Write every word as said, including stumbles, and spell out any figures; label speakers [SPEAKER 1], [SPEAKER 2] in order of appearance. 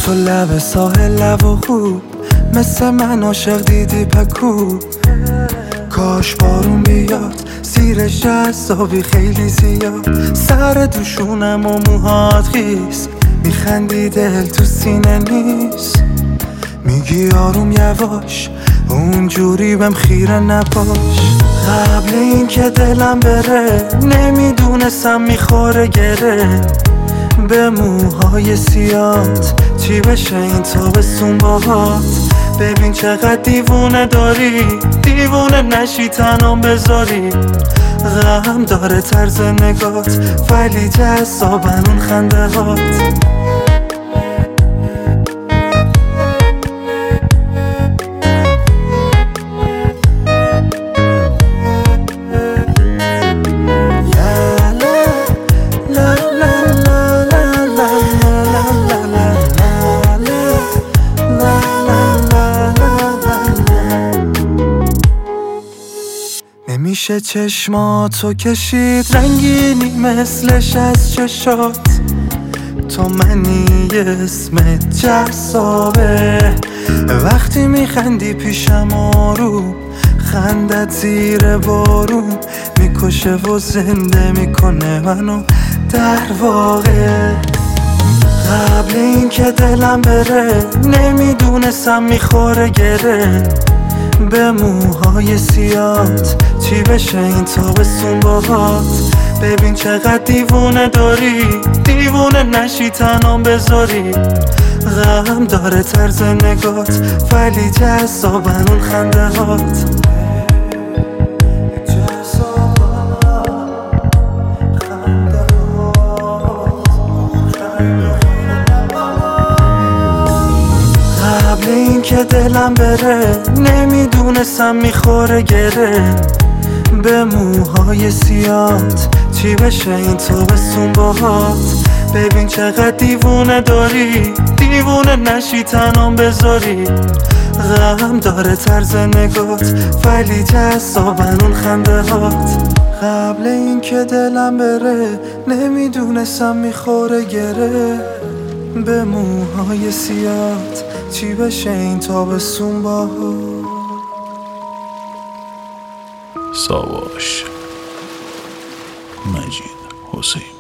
[SPEAKER 1] تو لب ساحل لب و خوب، مثل من عاشق دیدی پکو. کاش بارون بیاد زیرش جذابی خیلی زیاد، سر دوشونم و موهات خیس، میخندی دل تو سینه نیست. میگی آروم یواش اونجوری بهم خیره نباش. قبل این که دلم بره نمیدونستم میخوره گره به موهای سیات، چی بشه این تابستون باهات. ببین چقدر دیوونه داری، دیوونه نشی تنام بذاری. غم داره طرز نگات ولی جذابن اون خنده هات. نمیشه چشماتو کشید رنگینی مثلش از چشات. تو منی اسمت جذابه، وقتی میخندی پیشم آروم، خندت زیر بارون میکشه و زنده میکنه منو در واقع. قبل این که دلم بره نمیدونستم میخوره گره به موهای سیات، چی بشه این تابستون باهات. ببین چقدر دیوونه داری، دیوونه نشی تنام بذاری. غم داره طرز نگات ولی جذابن اون خنده هات. قبل این که دلم بره نمیدونستم میخوره گره به موهای سیات، چی بشه این تابستون باهات. ببین چقدر دیوونه داری، دیوونه نشی تنام بذاری. غم داره طرز نگات ولی جذابن اون خنده هات. قبل این که دلم بره نمیدونستم میخوره گره به موهای سیات، چی بشه این تابستون باهات.
[SPEAKER 2] ساواش مجید حسین